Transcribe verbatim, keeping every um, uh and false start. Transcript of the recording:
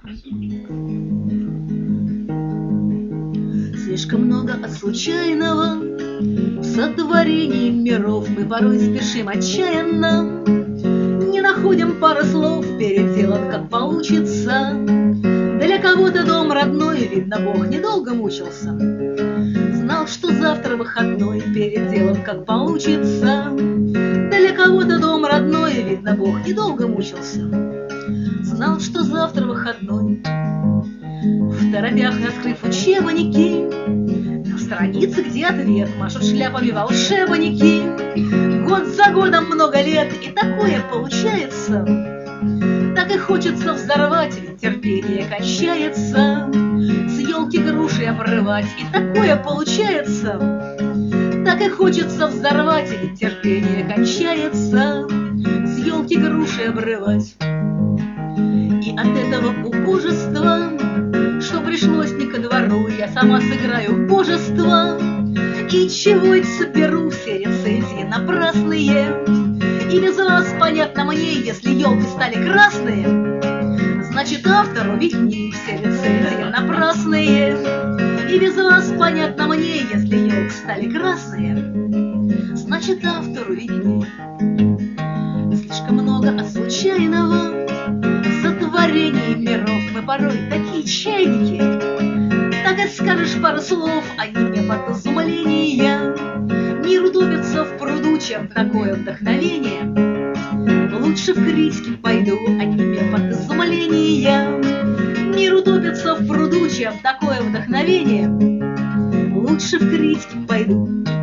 Слишком много от случайного в сотворении миров. Мы порой спешим отчаянно, не находим пары слов перед делом, как получится. Для кого-то дом родной, видно, Бог недолго мучился. Знал, что завтра выходной, перед делом, как получится. Для кого-то дом родной, видно, Бог недолго мучился. Знал, что завтра выходной. В торопях, раскрыв учебники, на странице, где ответ, машут шляпами волшебники. Год за годом много лет, и такое получается. Так и хочется взорвать, ведь терпение кончается. С елки груши обрывать, и такое получается. Так и хочется взорвать, ведь терпение кончается. С елки груши обрывать. И от этого убожества, что пришлось не ко двору, я сама сыграю в божество. И чего это соберу, все рецензии напрасные. И без вас понятно мне, если елки стали красные, значит автору видней, все рецензии напрасные. И без вас понятно мне, если елки стали красные, значит автору видней. Слишком много от случайного в сотворении миров. Мы порой такие чайники. Так и скажешь пару слов, они мне под изумления. Мир утопится в пруду, чем такое вдохновение. Лучше в критике пойду, они мне под изумления. Мир утопится в пруду, чем такое вдохновение. Лучше в критике пойду.